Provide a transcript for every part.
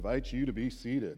Invite you to be seated.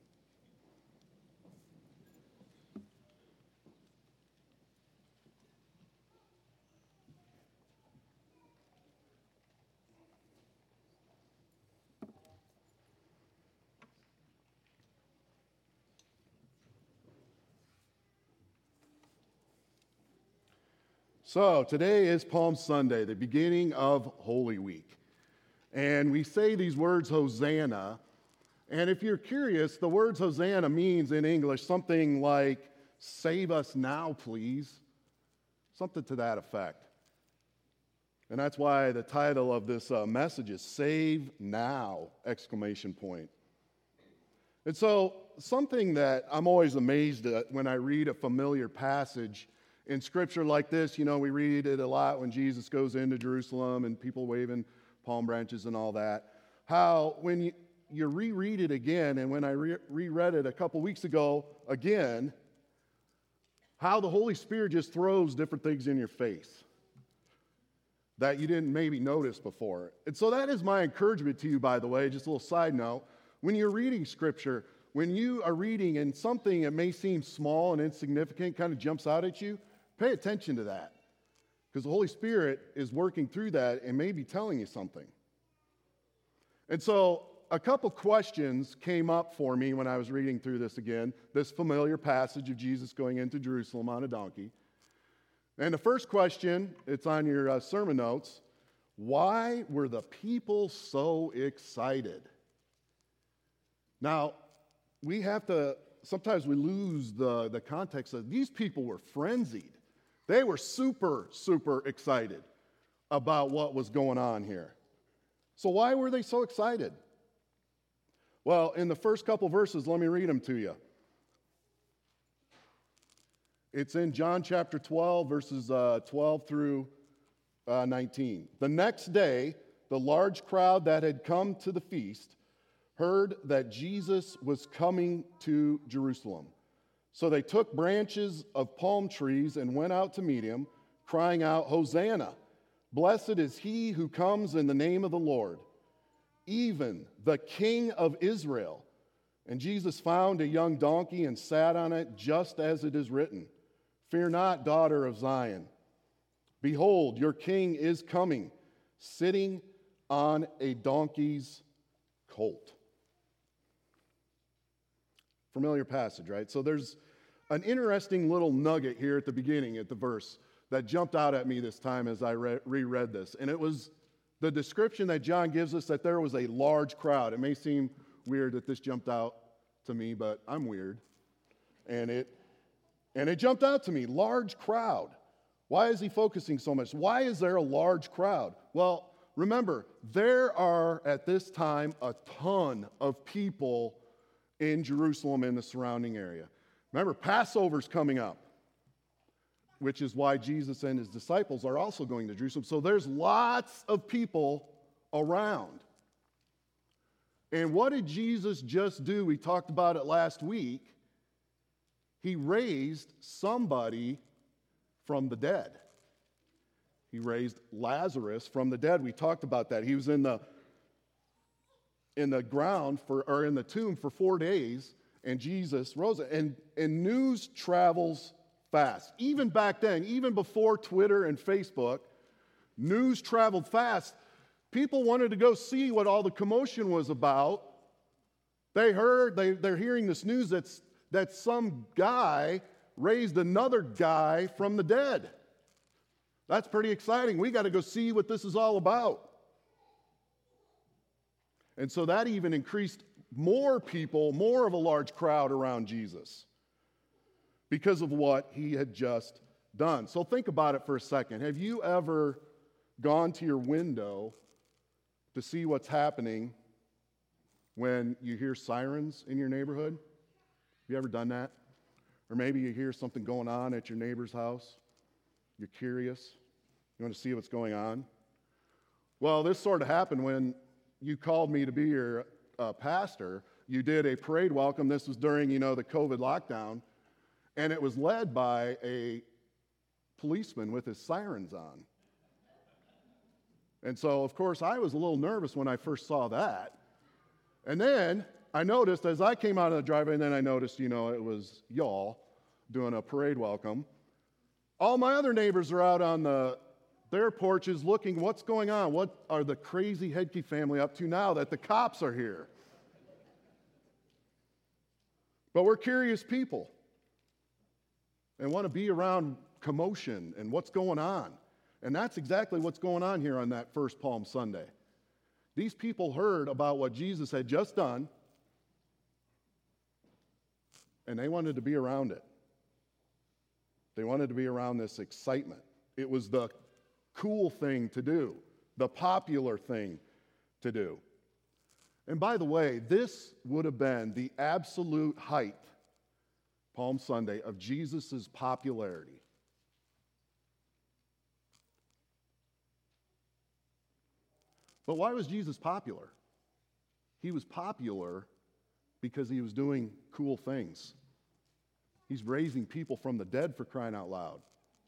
So today is Palm Sunday, the beginning of Holy Week. And we say these words, Hosanna. And if you're curious, the words Hosanna means in English something like, save us now, please. Something to that effect. And that's why the title of this message is Save Now, exclamation point. And so something that I'm always amazed at when I read a familiar passage in Scripture like this, we read it a lot when Jesus goes into Jerusalem and people waving palm branches and all that. How when you reread it again, and when I reread it a couple weeks ago again, how the Holy Spirit just throws different things in your face that you didn't maybe notice before. And so that is my encouragement to you, by the way, just a little side note. When you're reading Scripture, when you are reading and something that may seem small and insignificant kind of jumps out at you, pay attention to that, because the Holy Spirit is working through that and maybe telling you something. And so a couple questions came up for me when I was reading through this again, this familiar passage of Jesus going into Jerusalem on a donkey. And the first question, it's on your sermon notes, why were the people so excited? Now, sometimes we lose the context of these people were frenzied. They were super, super excited about what was going on here. So why were they so excited? Well, in the first couple verses, let me read them to you. It's in John chapter 12, verses 12 through 19. The next day, the large crowd that had come to the feast heard that Jesus was coming to Jerusalem. So they took branches of palm trees and went out to meet him, crying out, Hosanna! Blessed is he who comes in the name of the Lord, even the King of Israel. And Jesus found a young donkey and sat on it, just as it is written, Fear not, daughter of Zion. Behold, your king is coming, sitting on a donkey's colt. Familiar passage, right? So there's an interesting little nugget here at the beginning, at the verse, that jumped out at me this time as I reread this. And it was the description that John gives us that there was a large crowd. It may seem weird that this jumped out to me, but I'm weird. And it jumped out to me, large crowd. Why is he focusing so much? Why is there a large crowd? Well, remember, there are at this time a ton of people in Jerusalem and the surrounding area. Remember, Passover's coming up, which is why Jesus and his disciples are also going to Jerusalem. So there's lots of people around. And what did Jesus just do? We talked about it last week. He raised somebody from the dead. He raised Lazarus from the dead. We talked about that. He was in the ground in the tomb for 4 days, and Jesus rose. And news travels fast. Even back then, even before Twitter and Facebook, news traveled fast. People wanted to go see what all the commotion was about. They're hearing this news that some guy raised another guy from the dead. That's pretty exciting. We got to go see what this is all about. And so that even increased more people, more of a large crowd around Jesus because of what he had just done. So think about it for a second. Have you ever gone to your window to see what's happening when you hear sirens in your neighborhood? Have you ever done that? Or maybe you hear something going on at your neighbor's house. You're curious. You want to see what's going on. Well, this sort of happened when you called me to be your pastor. You did a parade welcome. This was during, the COVID lockdown. And it was led by a policeman with his sirens on. And so, of course, I was a little nervous when I first saw that. And then I noticed as I came out of the driveway, and then I noticed, it was y'all doing a parade welcome. All my other neighbors are out on their porches looking, what's going on? What are the crazy Hedke family up to now that the cops are here? But we're curious people and want to be around commotion and what's going on. And that's exactly what's going on here on that first Palm Sunday. These people heard about what Jesus had just done, and they wanted to be around it. They wanted to be around this excitement. It was the cool thing to do, the popular thing to do. And by the way, this would have been the absolute height, Palm Sunday, of Jesus' popularity. But why was Jesus popular? He was popular because he was doing cool things. He's raising people from the dead, for crying out loud.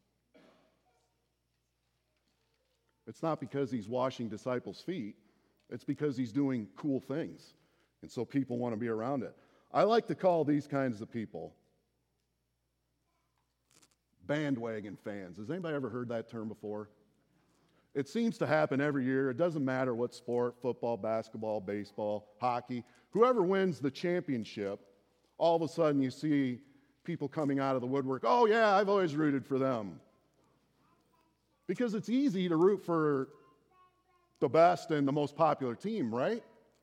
It's not because he's washing disciples' feet. It's because he's doing cool things. And so people want to be around it. I like to call these kinds of people bandwagon fans. Has anybody ever heard that term before? It seems to happen every year. It doesn't matter what sport, football, basketball, baseball, hockey. Whoever wins the championship, all of a sudden you see people coming out of the woodwork. Oh yeah, I've always rooted for them. Because it's easy to root for the best and the most popular team, right?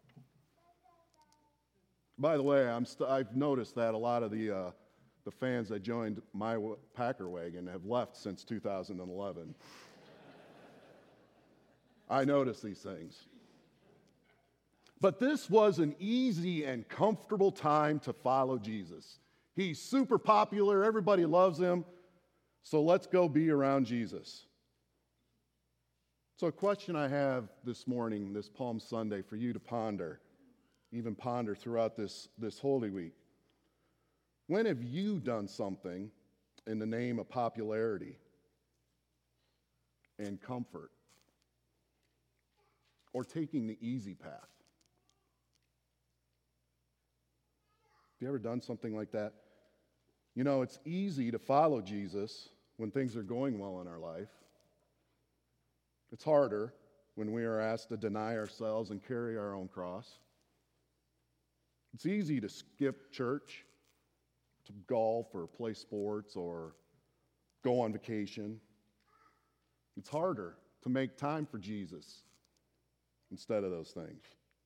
By the way, I've noticed that a lot of the fans that joined my Packer wagon have left since 2011. I notice these things. But this was an easy and comfortable time to follow Jesus. He's super popular, everybody loves him, so let's go be around Jesus. So a question I have this morning, this Palm Sunday, for you to ponder, even ponder throughout this Holy Week. When have you done something in the name of popularity and comfort? Or taking the easy path? Have you ever done something like that? It's easy to follow Jesus when things are going well in our life. It's harder when we are asked to deny ourselves and carry our own cross. It's easy to skip church, to golf or play sports or go on vacation. It's harder to make time for Jesus instead of those things.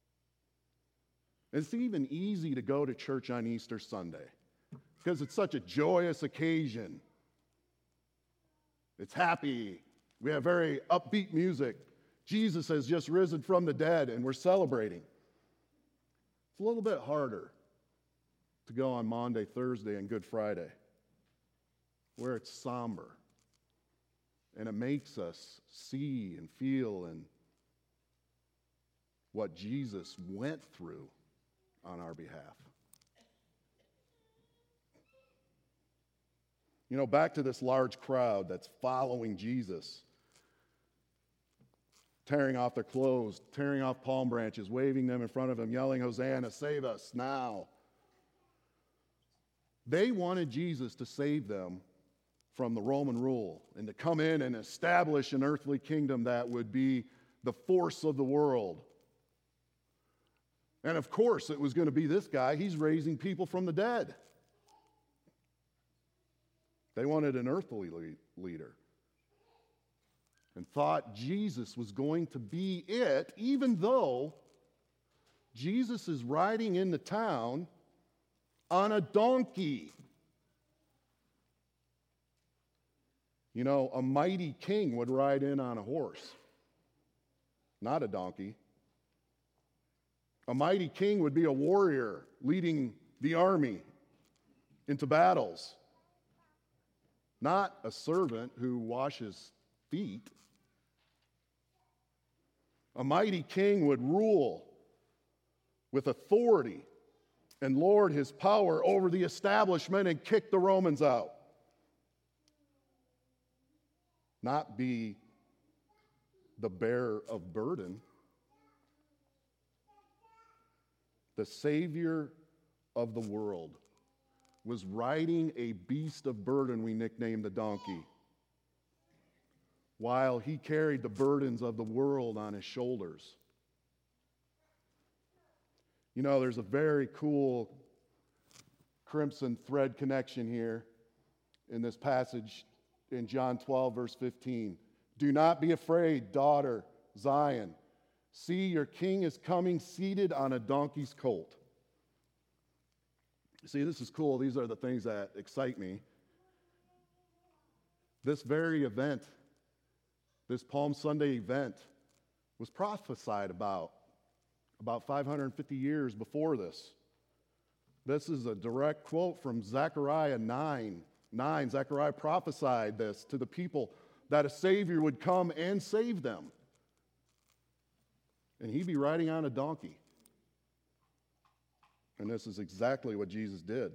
It's even easy to go to church on Easter Sunday because it's such a joyous occasion. It's happy. We have very upbeat music. Jesus has just risen from the dead and we're celebrating. It's a little bit harder to go on Maundy, Thursday, and Good Friday, where it's somber and it makes us see and feel and what Jesus went through on our behalf. Back to this large crowd that's following Jesus, tearing off their clothes, tearing off palm branches, waving them in front of him, yelling, "Hosanna, save us now." They wanted Jesus to save them from the Roman rule and to come in and establish an earthly kingdom that would be the force of the world. And of course, it was going to be this guy. He's raising people from the dead. They wanted an earthly leader and thought Jesus was going to be it, even though Jesus is riding into town on a donkey. A mighty king would ride in on a horse, not a donkey. A mighty king would be a warrior leading the army into battles, not a servant who washes feet. A mighty king would rule with authority and lord his power over the establishment and kick the Romans out, not be the bearer of burden. the Savior of the world, was riding a beast of burden we nicknamed the donkey, while he carried the burdens of the world on his shoulders. You know, there's a very cool crimson thread connection here in this passage in John 12, verse 15. Do not be afraid, daughter Zion. See, your king is coming seated on a donkey's colt. See, this is cool. These are the things that excite me. This very event, this Palm Sunday event, was prophesied about 550 years before this. This is a direct quote from Zechariah 9:9. Zechariah prophesied this to the people, that a Savior would come and save them. And he'd be riding on a donkey. And this is exactly what Jesus did.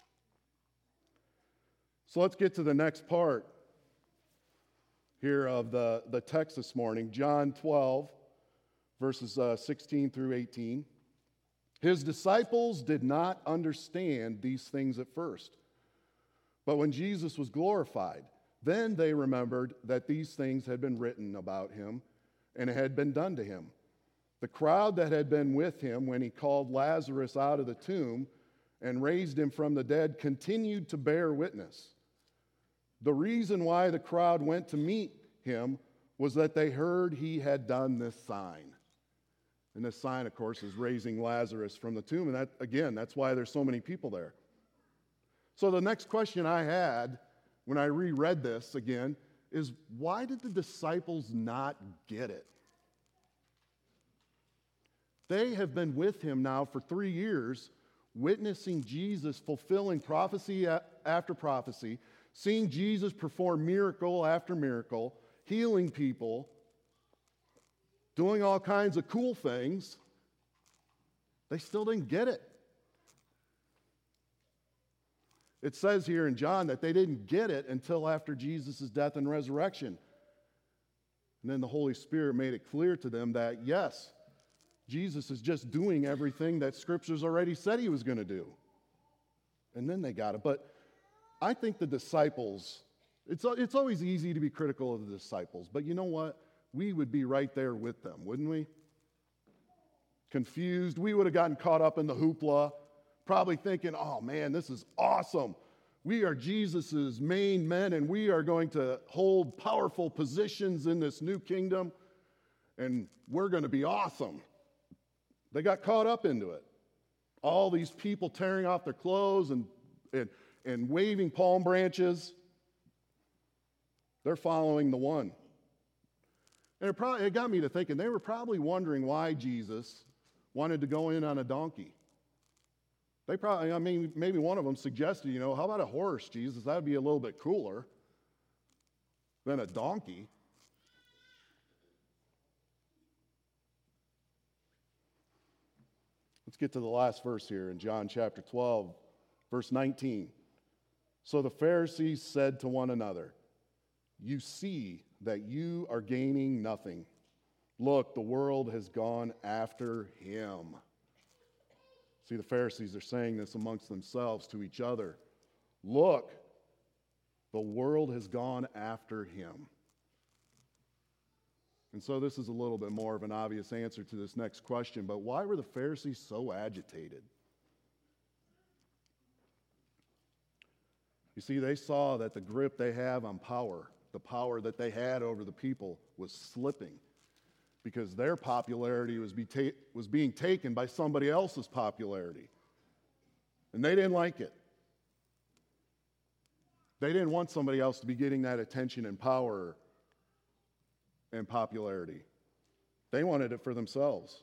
So let's get to the next part here of the text this morning. John 12, verses 16 through 18. His disciples did not understand these things at first. But when Jesus was glorified, then they remembered that these things had been written about him and had been done to him. The crowd that had been with him when he called Lazarus out of the tomb and raised him from the dead continued to bear witness. The reason why the crowd went to meet him was that they heard he had done this sign. And this sign, of course, is raising Lazarus from the tomb. And that's why there's so many people there. So the next question I had when I reread this again is, why did the disciples not get it? They have been with him now for 3 years, witnessing Jesus fulfilling prophecy after prophecy, seeing Jesus perform miracle after miracle, healing people, doing all kinds of cool things. They still didn't get it. It says here in John that they didn't get it until after Jesus' death and resurrection. And then the Holy Spirit made it clear to them that, yes, Jesus is just doing everything that Scripture's already said he was going to do. And then they got it. But I think the disciples, it's always easy to be critical of the disciples, but you know what? We would be right there with them, wouldn't we? Confused. We would have gotten caught up in the hoopla, probably thinking, oh man, this is awesome. We are Jesus's main men, and we are going to hold powerful positions in this new kingdom, and we're going to be awesome. They got caught up into it. All these people tearing off their clothes and waving palm branches. They're following the one. And it got me to thinking, they were probably wondering why Jesus wanted to go in on a donkey. They probably, maybe one of them suggested, how about a horse, Jesus? That would be a little bit cooler than a donkey. Let's get to the last verse here in John chapter 12, verse 19. So the Pharisees said to one another, you see that you are gaining nothing. Look, the world has gone after him. See, the Pharisees are saying this amongst themselves to each other. Look, the world has gone after him. And so this is a little bit more of an obvious answer to this next question, but why were the Pharisees so agitated? You see, they saw that the grip they have on power, the power that they had over the people, was slipping because their popularity was being taken by somebody else's popularity. And they didn't like it. They didn't want somebody else to be getting that attention and power and popularity. They wanted it for themselves.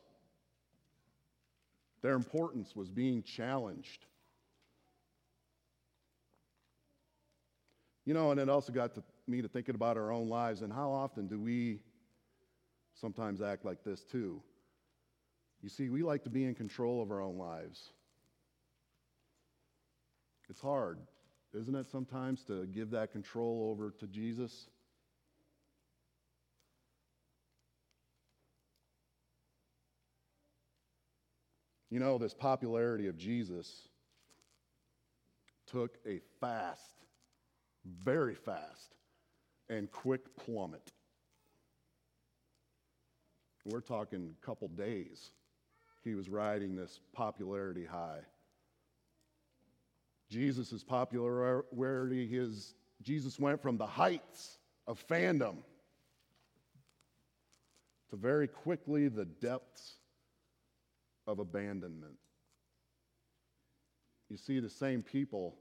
Their importance was being challenged. And it also got me to thinking about our own lives, and how often do we sometimes act like this too? You see, we like to be in control of our own lives. It's hard, isn't it, sometimes to give that control over to Jesus? You know, this popularity of Jesus took a fast, very fast, and quick plummet. We're talking a couple days. He was riding this popularity high. Jesus' popularity, Jesus went from the heights of fandom to very quickly the depths of abandonment. You see the same people.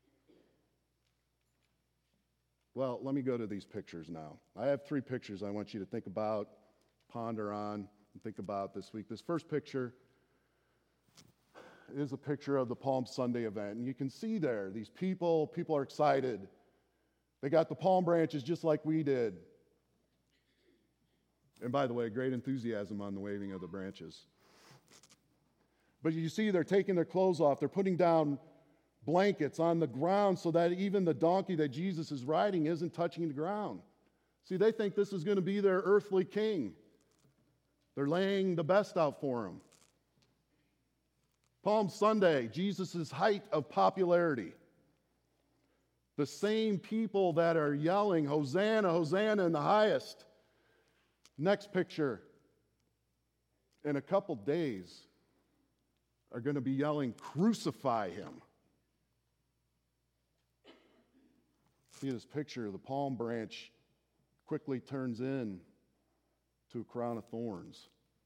Well, let me go to these pictures now. I have 3 pictures I want you to think about, ponder on, and think about this week. This first picture is a picture of the Palm Sunday event. And you can see there, these people are excited. They got the palm branches just like we did. And by the way, great enthusiasm on the waving of the branches. But you see they're taking their clothes off. They're putting down blankets on the ground so that even the donkey that Jesus is riding isn't touching the ground. See, they think this is going to be their earthly king. They're laying the best out for him. Palm Sunday, Jesus' height of popularity. The same people that are yelling, Hosanna, Hosanna in the highest. Next picture. In a couple days, are going to be yelling, crucify him. See this picture, the palm branch quickly turns in to a crown of thorns.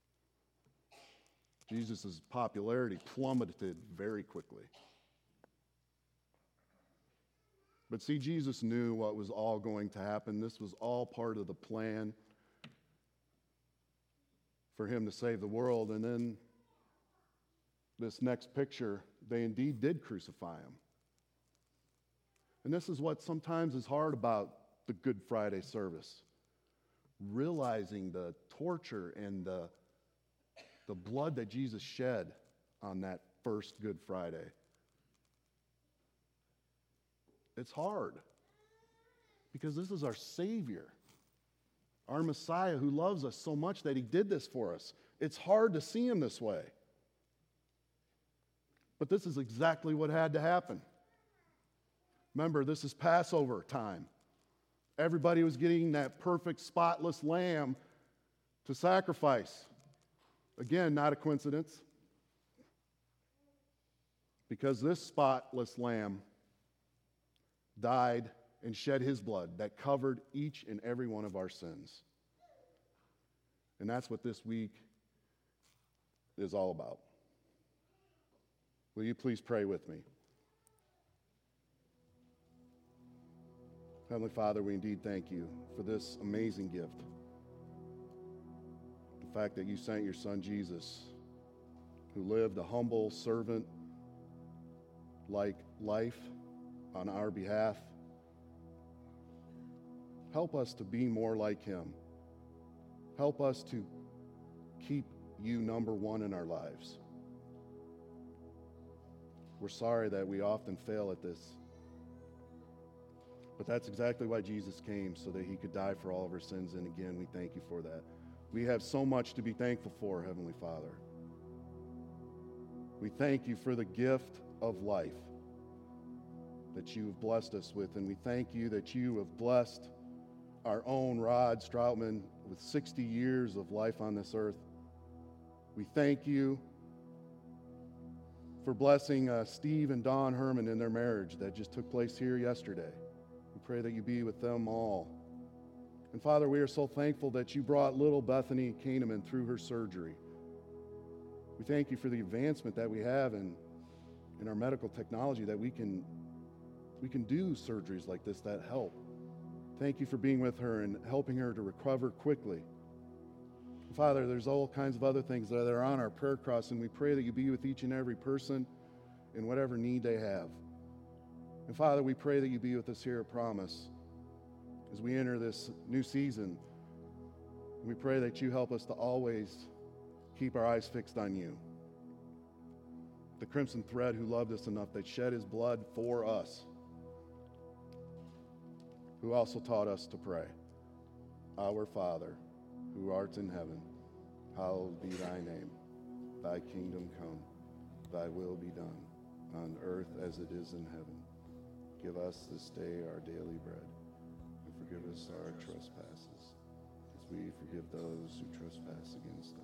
Jesus' popularity plummeted very quickly. But see, Jesus knew what was all going to happen. This was all part of the plan for him to save the world. And then this next picture, they indeed did crucify him. And this is what sometimes is hard about the Good Friday service. Realizing the torture and the blood that Jesus shed on that first Good Friday. It's hard because this is our Savior, our Messiah who loves us so much that he did this for us. It's hard to see him this way. But this is exactly what had to happen. Remember, this is Passover time. Everybody was getting that perfect, spotless lamb to sacrifice. Again, not a coincidence. Because this spotless lamb died and shed his blood that covered each and every one of our sins. And that's what this week is all about. Will you please pray with me? Heavenly Father, we indeed thank you for this amazing gift. The fact that you sent your son Jesus, who lived a humble servant-like life on our behalf. Help us to be more like him. Help us to keep you number one in our lives. We're sorry that we often fail at this. But that's exactly why Jesus came, so that he could die for all of our sins. And again, we thank you for that. We have so much to be thankful for, Heavenly Father. We thank you for the gift of life that you have blessed us with. And we thank you that you have blessed our own Rod Stroutman with 60 years of life on this earth. We thank you for blessing Steve and Dawn Herman in their marriage that just took place here yesterday. We pray that you be with them all. And Father, we are so thankful that you brought little Bethany Kahneman through her surgery. We thank you for the advancement that we have in our medical technology, that we can do surgeries like this that help. Thank you for being with her and helping her to recover quickly. Father, there's all kinds of other things that are on our prayer cross, and we pray that you be with each and every person in whatever need they have. And Father, we pray that you be with us here at Promise as we enter this new season. And we pray that you help us to always keep our eyes fixed on you. The crimson thread who loved us enough that shed his blood for us, who also taught us to pray. Our Father, who art in heaven, hallowed be thy name. Thy kingdom come. thy will be done, on earth as it is in heaven. Give us this day our daily bread, and forgive us our trespasses, as we forgive those who trespass against us.